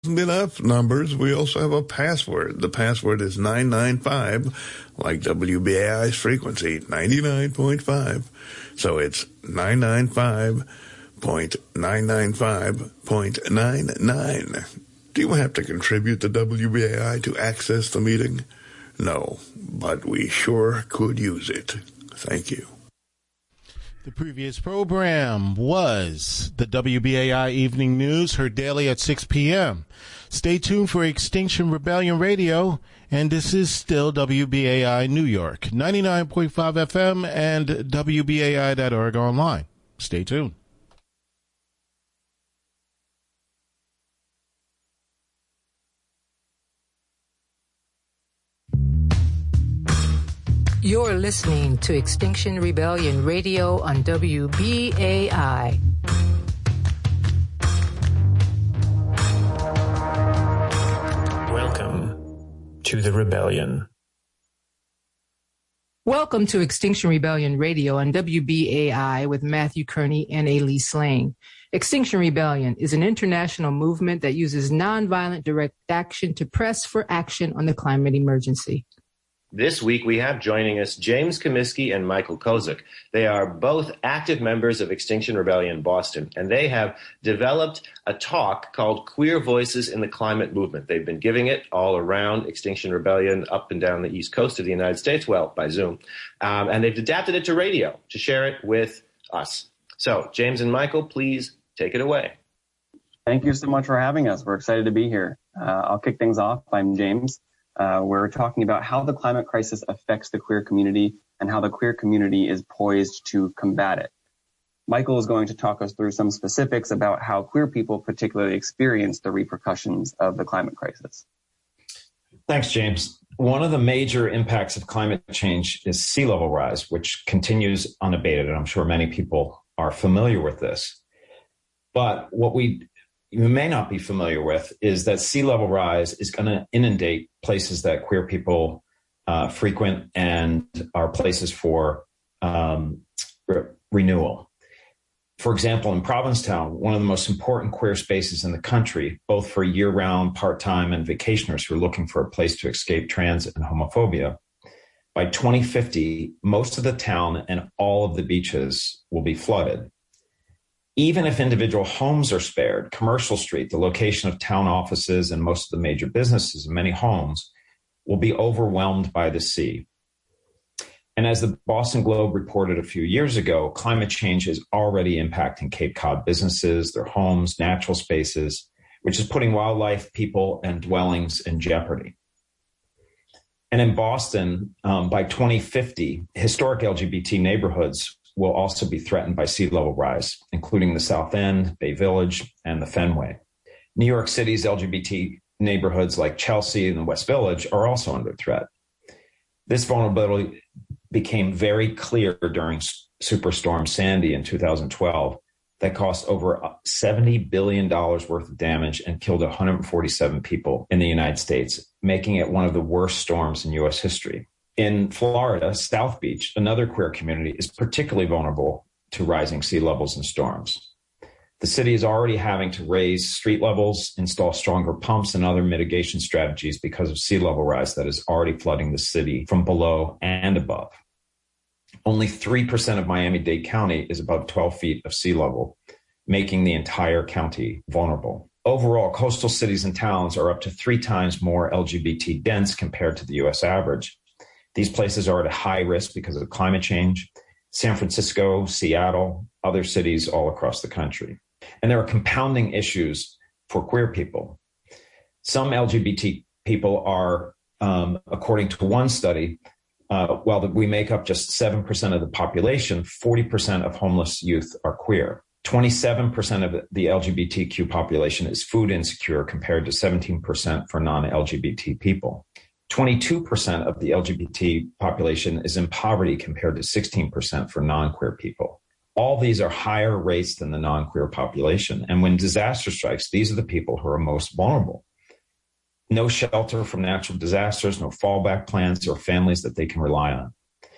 enough numbers, we also have a password. The password is 995, like WBAI's frequency, 99.5. So it's 995.995.99. Do you have to contribute to WBAI to access the meeting? No, but we sure could use it. Thank you. The previous program was the WBAI Evening News, heard daily at 6 p.m. Stay tuned for Extinction Rebellion Radio, and this is still WBAI New York, 99.5 FM and WBAI.org online. Stay tuned. You're listening to Extinction Rebellion Radio on WBAI. Welcome to the rebellion. Welcome to Extinction Rebellion Radio on WBAI with Matthew Kearney and Elise Slang. Extinction Rebellion is an international movement that uses nonviolent direct action to press for action on the climate emergency. This week, we have joining us James Comiskey and Michael Kozak. They are both active members of Extinction Rebellion Boston, and they have developed a talk called Queer Voices in the Climate Movement. They've been giving it all around Extinction Rebellion up and down the East Coast of the United States, well, by Zoom. And they've adapted it to radio to share it with us. So, James and Michael, please take it away. Thank you so much for having us. We're excited to be here. I'll kick things off. I'm James. We're talking about how the climate crisis affects the queer community and how the queer community is poised to combat it. Michael is going to talk us through some specifics about how queer people particularly experience the repercussions of the climate crisis. Thanks, James. One of the major impacts of climate change is sea level rise, which continues unabated, and I'm sure many people are familiar with this. But what you may not be familiar with is that sea level rise is going to inundate places that queer people frequent and are places for renewal. For example, in Provincetown, one of the most important queer spaces in the country, both for year-round, part-time, and vacationers who are looking for a place to escape trans and homophobia, by 2050, most of the town and all of the beaches will be flooded. Even if individual homes are spared, Commercial Street, the location of town offices and most of the major businesses and many homes, will be overwhelmed by the sea. And as the Boston Globe reported a few years ago, climate change is already impacting Cape Cod businesses, their homes, natural spaces, which is putting wildlife, people, and dwellings in jeopardy. And in Boston, by 2050, historic LGBT neighborhoods will also be threatened by sea level rise, including the South End, Bay Village, and the Fenway. New York City's LGBT neighborhoods like Chelsea and the West Village are also under threat. This vulnerability became very clear during Superstorm Sandy in 2012 that cost over $70 billion worth of damage and killed 147 people in the United States, making it one of the worst storms in U.S. history. In Florida, South Beach, another queer community, is particularly vulnerable to rising sea levels and storms. The city is already having to raise street levels, install stronger pumps and other mitigation strategies because of sea level rise that is already flooding the city from below and above. Only 3% of Miami-Dade County is above 12 feet of sea level, making the entire county vulnerable. Overall, coastal cities and towns are up to 3 times more LGBT dense compared to the U.S. average. These places are at a high risk because of climate change. San Francisco, Seattle, other cities all across the country. And there are compounding issues for queer people. Some LGBT people are, according to one study, while we make up just 7% of the population, 40% of homeless youth are queer. 27% of the LGBTQ population is food insecure compared to 17% for non-LGBT people. 22% of the LGBT population is in poverty compared to 16% for non-queer people. All these are higher rates than the non-queer population. And when disaster strikes, these are the people who are most vulnerable. No shelter from natural disasters, no fallback plans or families that they can rely on.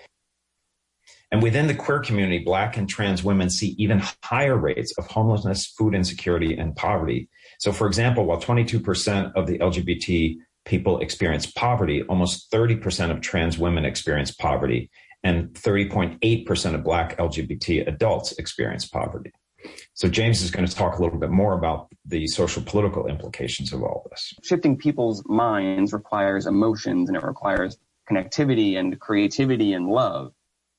And within the queer community, Black and trans women see even higher rates of homelessness, food insecurity, and poverty. So, for example, while 22% of the LGBT people experience poverty, almost 30% of trans women experience poverty, and 30.8% of Black LGBT adults experience poverty. So James is going to talk a little bit more about the social political implications of all this. Shifting people's minds requires emotions, and it requires connectivity and creativity and love.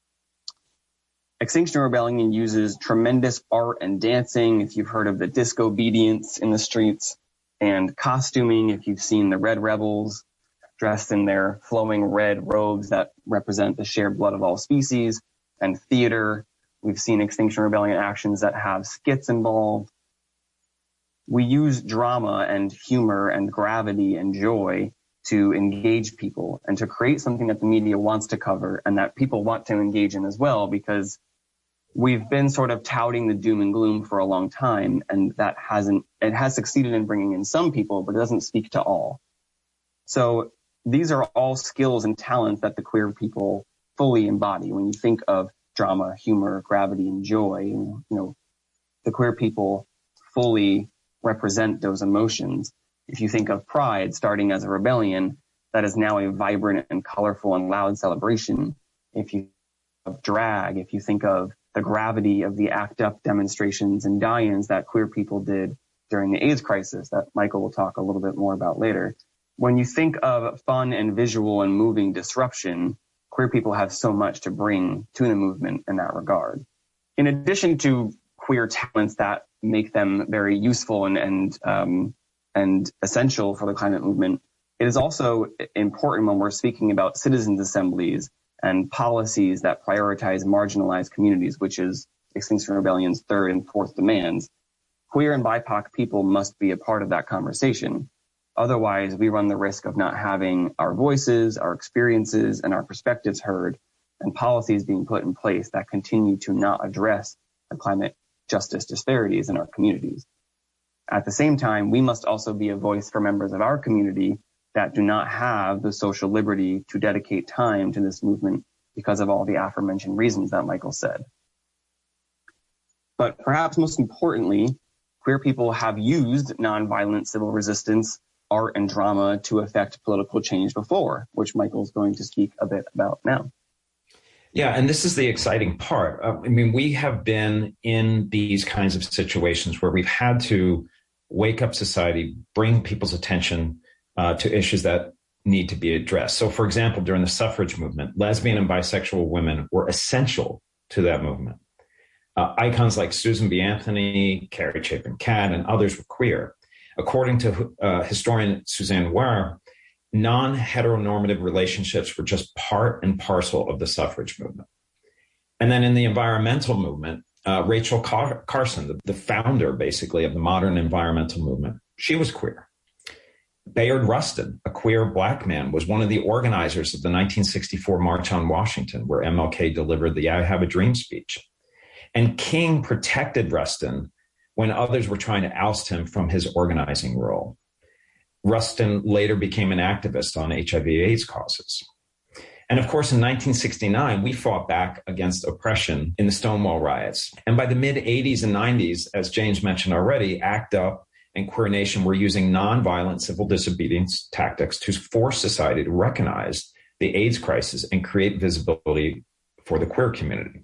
Extinction Rebellion uses tremendous art and dancing, if you've heard of the disco obedience in the streets, and costuming, if you've seen the Red Rebels dressed in their flowing red robes that represent the shared blood of all species, and theater. We've seen Extinction Rebellion actions that have skits involved. We use drama and humor and gravity and joy to engage people and to create something that the media wants to cover and that people want to engage in as well, because we've been sort of touting the doom and gloom for a long time, and it has succeeded in bringing in some people, but it doesn't speak to all. So these are all skills and talents that the queer people fully embody. When you think of drama, humor, gravity, and joy, the queer people fully represent those emotions. If you think of Pride starting as a rebellion, that is now a vibrant and colorful and loud celebration. If you think of drag, if you think of the gravity of the ACT UP demonstrations and die-ins that queer people did during the AIDS crisis that Michael will talk a little bit more about later. When you think of fun and visual and moving disruption, queer people have so much to bring to the movement in that regard. In addition to queer talents that make them very useful and essential for the climate movement, it is also important when we're speaking about citizens' assemblies and policies that prioritize marginalized communities, which is Extinction Rebellion's third and fourth demands. Queer and BIPOC people must be a part of that conversation. Otherwise, we run the risk of not having our voices, our experiences, and our perspectives heard, and policies being put in place that continue to not address the climate justice disparities in our communities. At the same time, we must also be a voice for members of our community that do not have the social liberty to dedicate time to this movement because of all the aforementioned reasons that Michael said. But perhaps most importantly, queer people have used nonviolent civil resistance, art, and drama to affect political change before, which Michael's going to speak a bit about now. Yeah, and this is the exciting part. We have been in these kinds of situations where we've had to wake up society, bring people's attention to issues that need to be addressed. So, for example, during the suffrage movement, lesbian and bisexual women were essential to that movement. Icons like Susan B. Anthony, Carrie Chapin Catt, and others were queer. According to historian Suzanne Ware, non-heteronormative relationships were just part and parcel of the suffrage movement. And then in the environmental movement, Rachel Carson, the founder, basically, of the modern environmental movement, she was queer. Bayard Rustin, a queer Black man, was one of the organizers of the 1964 March on Washington, where MLK delivered the I Have a Dream speech. And King protected Rustin when others were trying to oust him from his organizing role. Rustin later became an activist on HIV/AIDS causes. And of course, in 1969, we fought back against oppression in the Stonewall riots. And by the mid-'80s and '90s, as James mentioned already, ACT UP and Queer Nation were using nonviolent civil disobedience tactics to force society to recognize the AIDS crisis and create visibility for the queer community.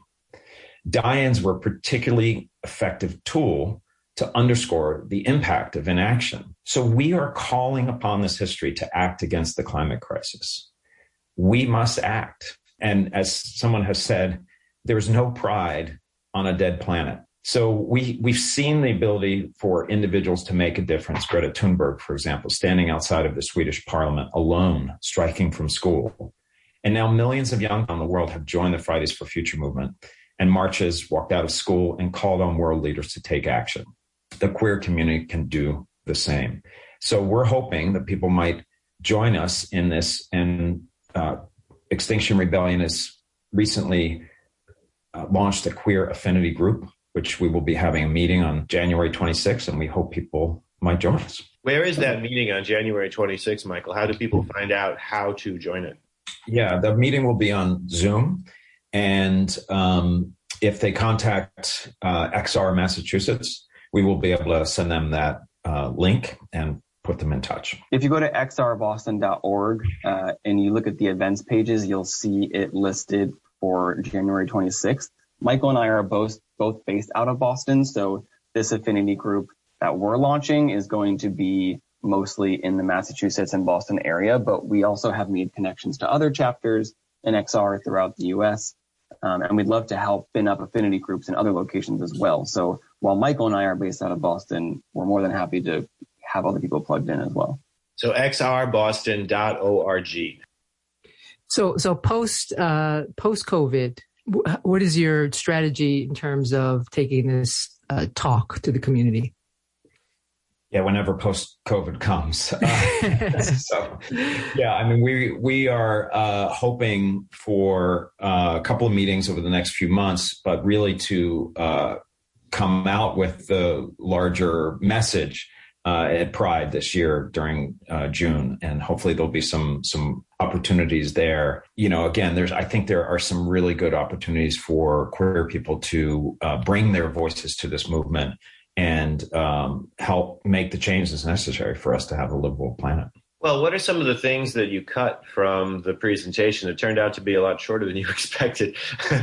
Die-ins were a particularly effective tool to underscore the impact of inaction. So we are calling upon this history to act against the climate crisis. We must act. And as someone has said, there's no pride on a dead planet. So we've seen the ability for individuals to make a difference. Greta Thunberg, for example, standing outside of the Swedish parliament alone, striking from school. And now millions of young people in the world have joined the Fridays for Future movement and marches, walked out of school, and called on world leaders to take action. The queer community can do the same. So we're hoping that people might join us in this. And Extinction Rebellion has recently launched a queer affinity group, which we will be having a meeting on January 26th, and we hope people might join us. Where is that meeting on January 26th, Michael? How do people find out how to join it? Yeah, the meeting will be on Zoom. And if they contact XR Massachusetts, we will be able to send them that link and put them in touch. If you go to xrboston.org and you look at the events pages, you'll see it listed for January 26th. Michael and I are both based out of Boston, so this affinity group that we're launching is going to be mostly in the Massachusetts and Boston area, but we also have made connections to other chapters in XR throughout the U.S., and we'd love to help spin up affinity groups in other locations as well. So while Michael and I are based out of Boston, we're more than happy to have other people plugged in as well. So xrboston.org. So post COVID, what is your strategy in terms of taking this talk to the community? Yeah, whenever post-COVID comes. So, yeah, I mean, we are hoping for a couple of meetings over the next few months, but really to come out with the larger message at Pride this year during June, and hopefully there'll be some opportunities there. You know, again, I think there are some really good opportunities for queer people to bring their voices to this movement and help make the changes necessary for us to have a livable planet. Well, what are some of the things that you cut from the presentation? It turned out to be a lot shorter than you expected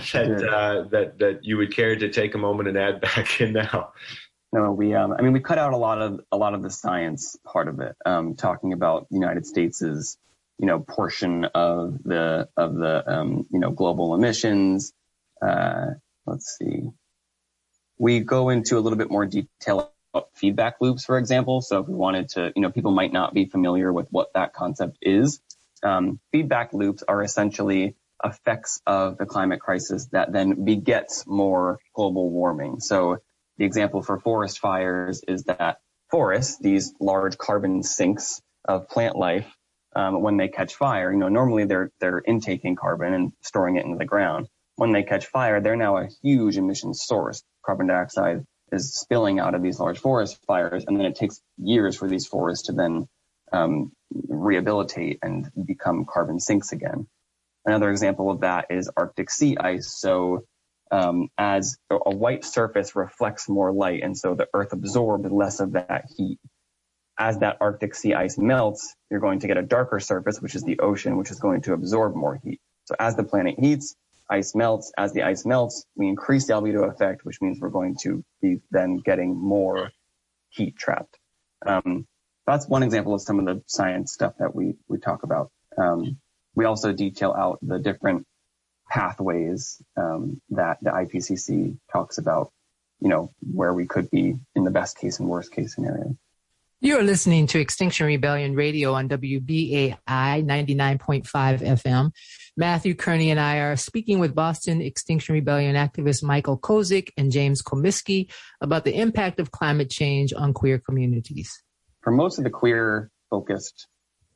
that you would care to take a moment and add back in now. No, we cut out a lot of the science part of it, talking about the United States's, portion of the global emissions. Let's see. We go into a little bit more detail about feedback loops, for example. So if we wanted to, people might not be familiar with what that concept is. Feedback loops are essentially effects of the climate crisis that then begets more global warming. So the example for forest fires is that forests, these large carbon sinks of plant life, when they catch fire, normally they're intaking carbon and storing it into the ground. When they catch fire, they're now a huge emission source. Carbon dioxide is spilling out of these large forest fires, and then it takes years for these forests to then rehabilitate and become carbon sinks again. Another example of that is Arctic sea ice. So as a white surface reflects more light, and so the Earth absorbs less of that heat. As that Arctic sea ice melts, you're going to get a darker surface, which is the ocean, which is going to absorb more heat. So as the planet heats, ice melts. As the ice melts, we increase the albedo effect, which means we're going to be then getting more heat trapped. That's one example of some of the science stuff that we talk about. We also detail out the different pathways that the IPCC talks about, where we could be in the best case and worst case scenario. You're listening to Extinction Rebellion Radio on WBAI 99.5 FM. Matthew Kearney and I are speaking with Boston Extinction Rebellion activist Michael Kozik and James Komisky about the impact of climate change on queer communities. For most of the queer-focused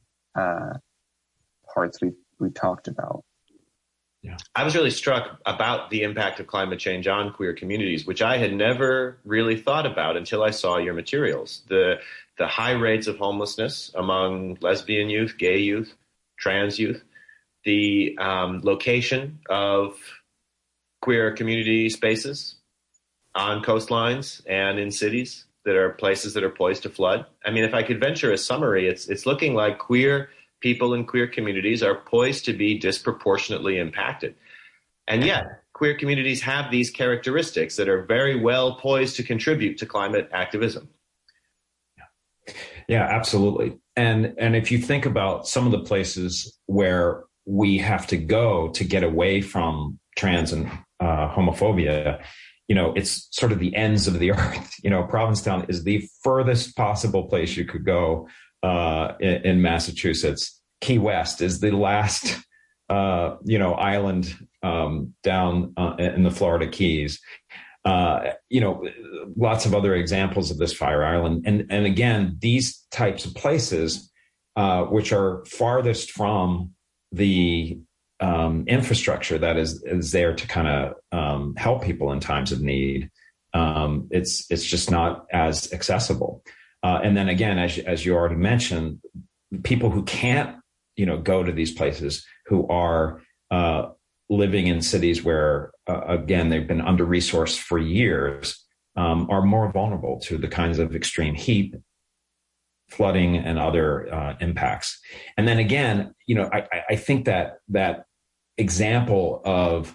parts we talked about. Yeah, I was really struck about the impact of climate change on queer communities, which I had never really thought about until I saw your materials. The high rates of homelessness among lesbian youth, gay youth, trans youth, the location of queer community spaces on coastlines and in cities that are places that are poised to flood. I mean, if I could venture a summary, it's looking like queer people in queer communities are poised to be disproportionately impacted. And yet, queer communities have these characteristics that are very well poised to contribute to climate activism. Yeah, absolutely. And if you think about some of the places where we have to go to get away from trans and homophobia, it's sort of the ends of the earth. Provincetown is the furthest possible place you could go in Massachusetts. Key West is the last, island down in the Florida Keys. Lots of other examples of this Fire Island. And again, these types of places, which are farthest from the infrastructure that is there to kind of help people in times of need, it's just not as accessible. And then again, as you already mentioned, people who can't, go to these places, who are living in cities where, again, they've been under-resourced for years, are more vulnerable to the kinds of extreme heat flooding and other impacts. And then again, I think that example of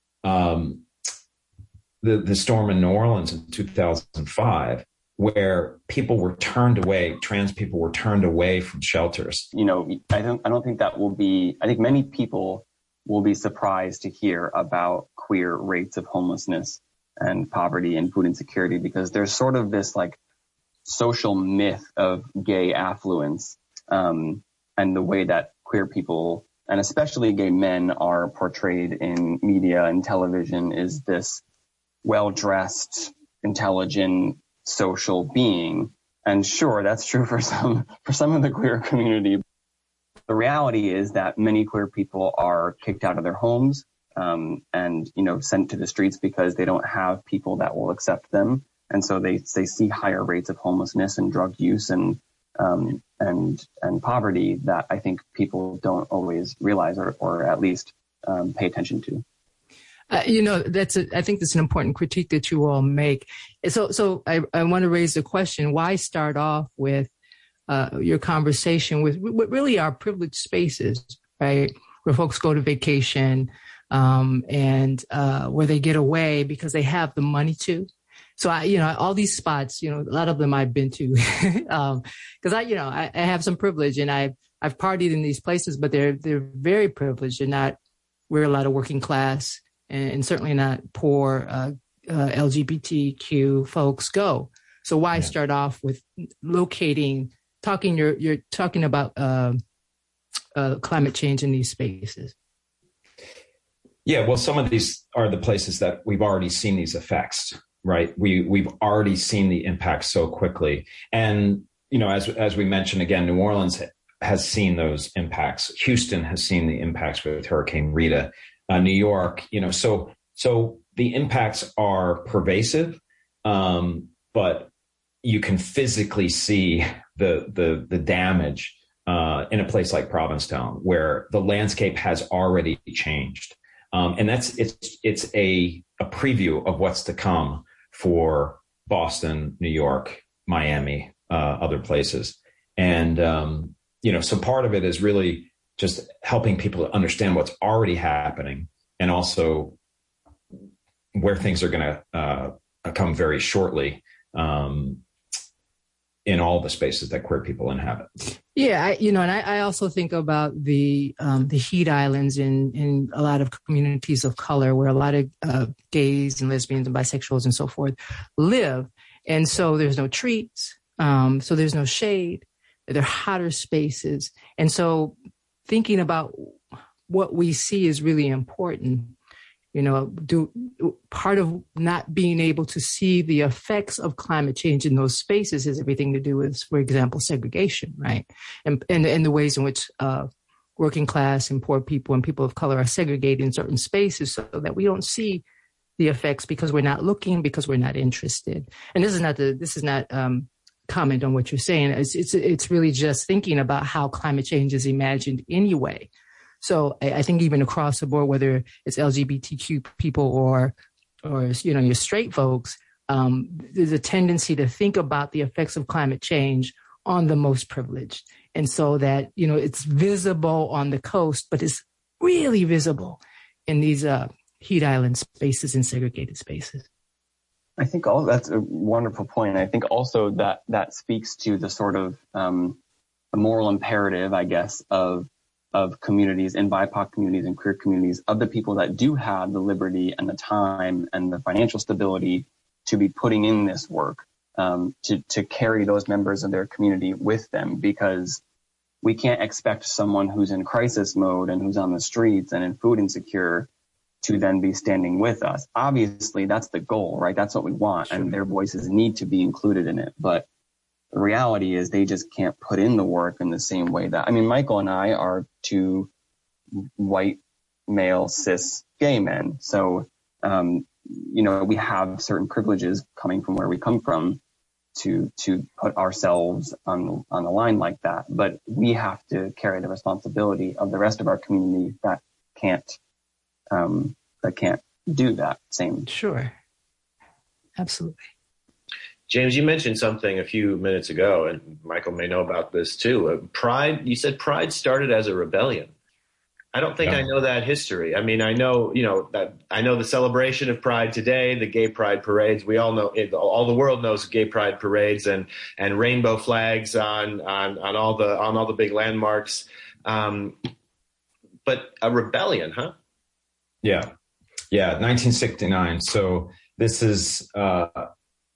the storm in New Orleans in 2005, where people were turned away, trans people were turned away from shelters. I don't think that will be, I think many people will be surprised to hear about queer rates of homelessness and poverty and food insecurity, because there's sort of this like social myth of gay affluence, and the way that queer people, and especially gay men, are portrayed in media and television is this well-dressed, intelligent, social being. And sure, that's true for some of the queer community. The reality is that many queer people are kicked out of their homes, and sent to the streets because they don't have people that will accept them. And so they see higher rates of homelessness and drug use and poverty that I think people don't always realize or at least pay attention to. I think that's an important critique that you all make. So I want to raise the question: why start off with your conversation with what really are privileged spaces, right, where folks go to vacation and where they get away because they have the money to. So all these spots, a lot of them I've been to, because I have some privilege and I've partied in these places, but they're very privileged. We're a lot of working class and certainly not poor LGBTQ folks go. So why start off with you're talking about climate change in these spaces? Yeah, well, some of these are the places that we've already seen these effects, right? We've already seen the impact so quickly. And, as we mentioned, again, New Orleans has seen those impacts. Houston has seen the impacts with Hurricane Rita. New York, so the impacts are pervasive, but you can physically see the damage in a place like Provincetown, where the landscape has already changed. And it's a preview of what's to come for Boston, New York, Miami, other places. And, so part of it is really just helping people to understand what's already happening and also where things are going to come very shortly in all the spaces that queer people inhabit. Yeah, I also think about the heat islands in a lot of communities of color, where a lot of gays and lesbians and bisexuals and so forth live. And so there's no trees, so there's no shade. They're hotter spaces. And so thinking about what we see is really important. Part of not being able to see the effects of climate change in those spaces has everything to do with, for example, segregation, right? And the ways in which working class and poor people and people of color are segregated in certain spaces, so that we don't see the effects because we're not looking, because we're not interested. And this is not comment on what you're saying. It's really just thinking about how climate change is imagined anyway. So I think even across the board, whether it's LGBTQ people or your straight folks, there's a tendency to think about the effects of climate change on the most privileged. And so that, it's visible on the coast, but it's really visible in these heat island spaces and segregated spaces. I think that's a wonderful point. I think also that speaks to the sort of the moral imperative, I guess, of communities and BIPOC communities and queer communities, of the people that do have the liberty and the time and the financial stability to be putting in this work, to carry those members of their community with them, because we can't expect someone who's in crisis mode and who's on the streets and in food insecure to then be standing with us. Obviously, that's the goal, right? That's what we want. Sure. And their voices need to be included in it. But the reality is they just can't put in the work in the same way that, Michael and I are two white, male, cis, gay men. So, we have certain privileges coming from where we come from to put ourselves on the line like that. But we have to carry the responsibility of the rest of our community that can't do that same. Sure. Absolutely. James, you mentioned something a few minutes ago, and Michael may know about this too. Pride, you said Pride started as a rebellion. I don't think I know that history. I mean, I know the celebration of Pride today, the gay Pride parades. We all know it, all the world knows gay Pride parades and rainbow flags on all the big landmarks. But a rebellion, huh? Yeah, 1969. So this is the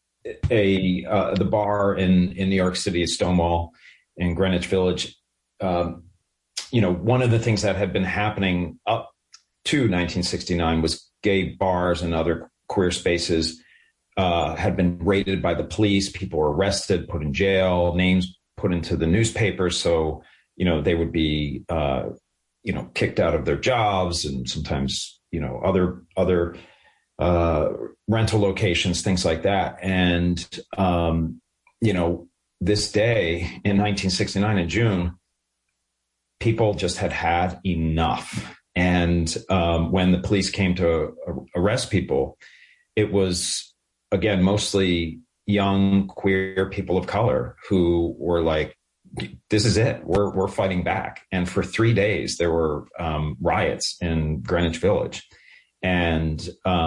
bar in New York City, Stonewall in Greenwich Village. One of the things that had been happening up to 1969 was gay bars and other queer spaces had been raided by the police. People were arrested, put in jail, names put into the newspapers. So, they would be, kicked out of their jobs and sometimes, other rental locations, things like that. And, this day in 1969 in June, people just had enough. And when the police came to arrest people, it was, again, mostly young, queer people of color who were like, this is it. We're fighting back. And for 3 days, there were riots in Greenwich Village. And,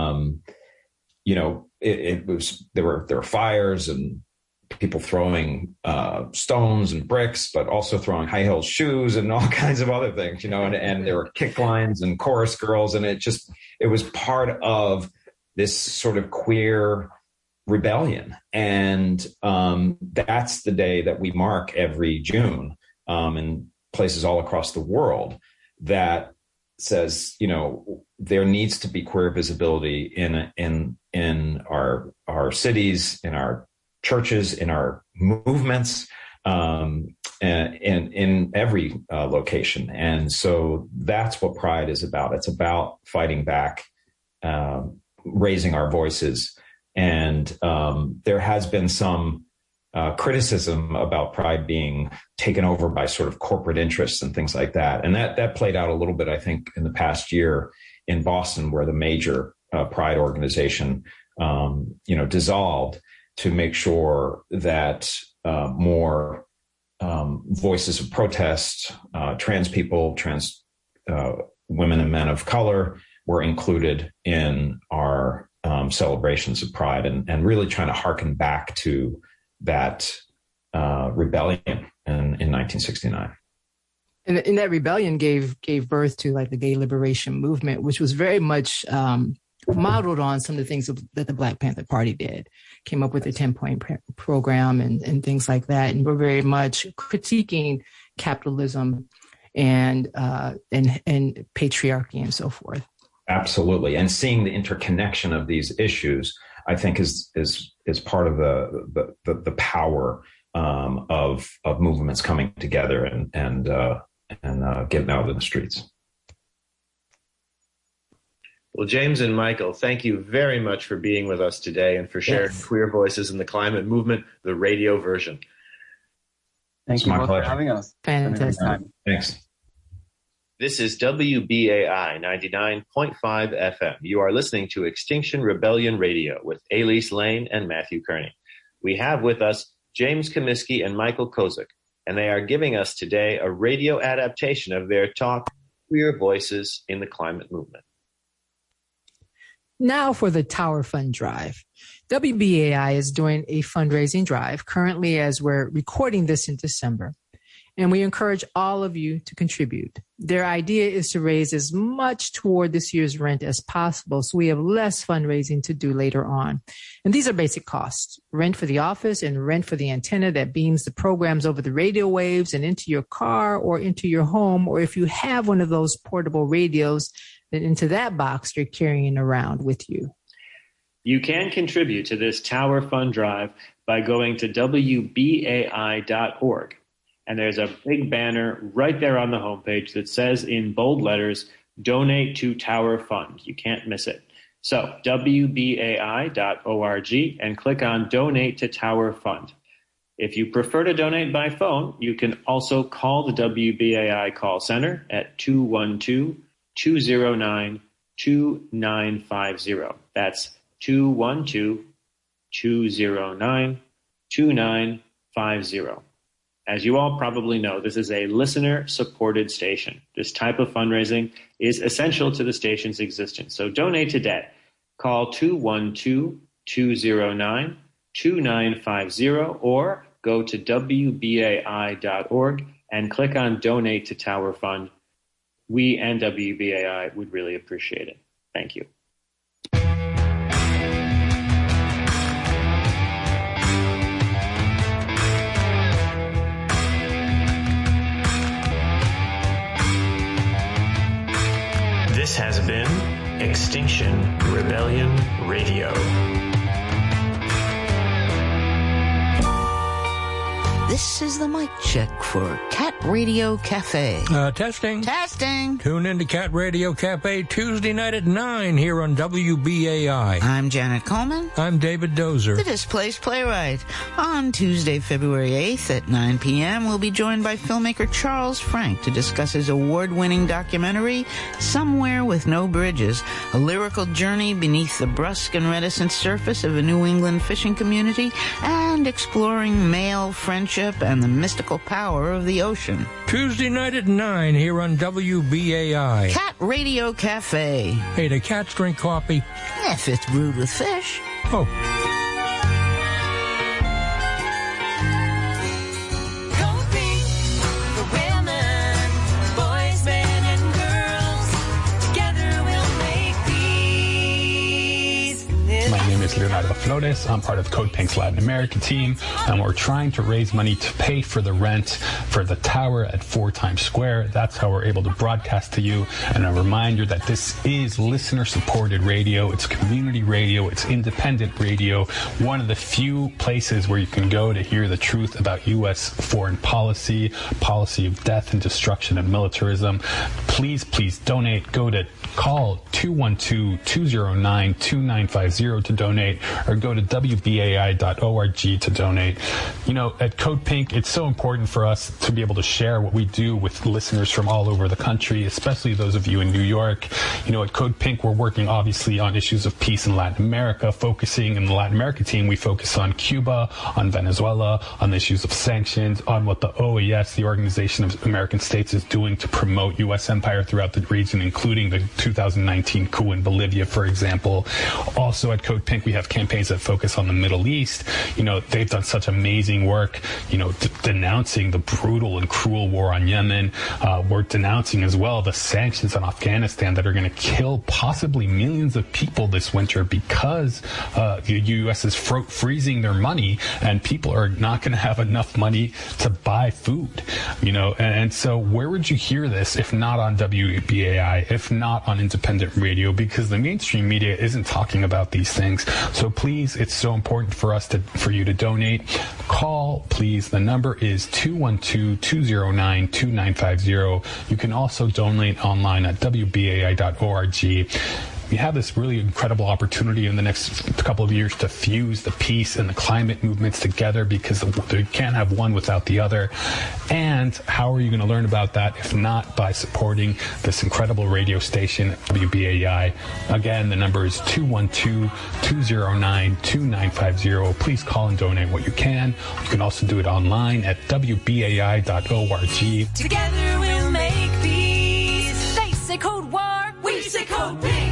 it was, there were fires and people throwing stones and bricks, but also throwing high heel shoes and all kinds of other things, and there were kick lines and chorus girls. And it was part of this sort of queer rebellion. And that's the day that we mark every June in places all across the world that says, there needs to be queer visibility in our cities, in our churches, in our movements, and in every location. And so that's what Pride is about. It's about fighting back, raising our voices. And there has been some criticism about Pride being taken over by sort of corporate interests and things like that. And that played out a little bit, I think, in the past year in Boston, where the major Pride organization, dissolved, to make sure that more voices of protest, trans people, trans women and men of color were included in our celebrations of Pride, and really trying to harken back to that rebellion in 1969. And that rebellion gave birth to like the gay liberation movement, which was very much modeled on some of the things that the Black Panther Party did, came up with a 10-point program and things like that. And we're very much critiquing capitalism and patriarchy and so forth. Absolutely. And seeing the interconnection of these issues, I think is part of the power of movements coming together and getting out in the streets. Well, James and Michael, thank you very much for being with us today and for sharing Queer Voices in the Climate Movement, the radio version. Thank you both for having us. Fantastic. Thanks. This is WBAI 99.5 FM. You are listening to Extinction Rebellion Radio with Elise Lane and Matthew Kearney. We have with us James Comiskey and Michael Kozik, and they are giving us today a radio adaptation of their talk, Queer Voices in the Climate Movement. Now for the Tower Fund Drive. WBAI is doing a fundraising drive currently as we're recording this in December, and we encourage all of you to contribute. Their idea is to raise as much toward this year's rent as possible so we have less fundraising to do later on. And these are basic costs: rent for the office and rent for the antenna that beams the programs over the radio waves and into your car or into your home, or if you have one of those portable radios, then into that box you're carrying around with you. You can contribute to this Tower Fund Drive by going to WBAI.org. And there's a big banner right there on the homepage that says in bold letters, Donate to Tower Fund. You can't miss it. So WBAI.org and click on Donate to Tower Fund. If you prefer to donate by phone, you can also call the WBAI call center at 212-209-2950. That's 1-800-209-2950. As you all probably know, this is a listener-supported station. This type of fundraising is essential to the station's existence. So donate today. Call 212-209-2950 or go to WBAI.org and click on Donate to Tower Fund. We and WBAI would really appreciate it. Thank you. This has been Extinction Rebellion Radio. This is the mic check for Cat Radio Cafe. Testing. Testing. Tune in to Cat Radio Cafe Tuesday night at 9 here on WBAI. I'm Janet Coleman. I'm David Dozer. The Displaced Playwright. On Tuesday, February 8th at 9 p.m., we'll be joined by filmmaker Charles Frank to discuss his award-winning documentary, Somewhere with No Bridges, a lyrical journey beneath the brusque and reticent surface of a New England fishing community and exploring male friendship and the mystical power of the ocean. Tuesday night at 9 here on WBAI. Cat Radio Cafe. Hey, do cats drink coffee? If it's brewed with fish. Oh. Leonardo Flores. I'm part of Code Pink's Latin America team, and we're trying to raise money to pay for the rent for the tower at 4 Times Square. That's how we're able to broadcast to you. And a reminder that this is listener-supported radio. It's community radio. It's independent radio. One of the few places where you can go to hear the truth about U.S. foreign policy, policy of death and destruction and militarism. Please, please donate. Go to call 212-209-2950 to donate, or go to WBAI.org to donate. You know, at Code Pink, it's so important for us to be able to share what we do with listeners from all over the country, especially those of you in New York. You know, at Code Pink, we're working obviously on issues of peace in Latin America, focusing in the Latin America team, we focus on Cuba, on Venezuela, on the issues of sanctions, on what the OAS, the Organization of American States, is doing to promote U.S. empire throughout the region, including the 2019 coup in Bolivia, for example. Also at Code Pink, we have campaigns that focus on the Middle East. You know, they've done such amazing work, you know, denouncing the brutal and cruel war on Yemen. We're denouncing as well the sanctions on Afghanistan that are going to kill possibly millions of people this winter because the U.S. is freezing their money and people are not going to have enough money to buy food, you know. And so where would you hear this if not on WBAI, if not on independent radio? Because the mainstream media isn't talking about these things. So please, it's so important for us for you to donate. Call, please. The number is 212-209-2950. You can also donate online at WBAI.org. We have this really incredible opportunity in the next couple of years to fuse the peace and the climate movements together, because they can't have one without the other. And how are you going to learn about that if not by supporting this incredible radio station, WBAI? Again, the number is 212-209-2950. Please call and donate what you can. You can also do it online at WBAI.org. Together we'll make peace. They say Code War, we say Code Pink.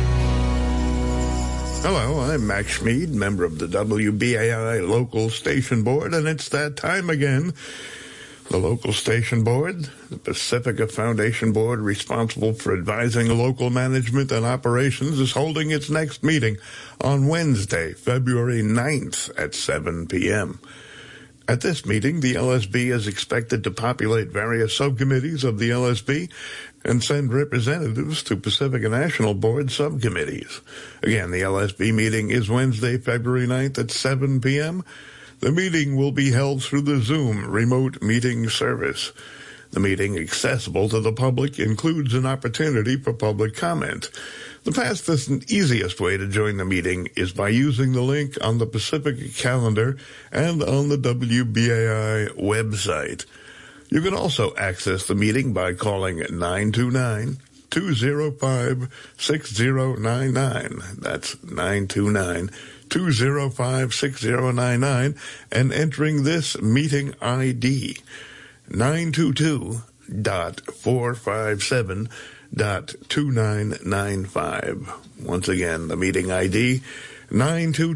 Hello, I'm Max Schmid, member of the WBAI Local Station Board, and it's that time again. The Local Station Board, the Pacifica Foundation Board responsible for advising local management and operations, is holding its next meeting on Wednesday, February 9th at 7 p.m. At this meeting, the LSB is expected to populate various subcommittees of the LSB and send representatives to Pacifica National Board subcommittees. Again, the LSB meeting is Wednesday, February 9th at 7 p.m. The meeting will be held through the Zoom remote meeting service. The meeting, accessible to the public, includes an opportunity for public comment. The fastest and easiest way to join the meeting is by using the link on the Pacifica calendar and on the WBAI website. You can also access the meeting by calling 929-205-6099. That's 929-205-6099, and entering this meeting ID, 922.457.2995. Once again, the meeting ID, 922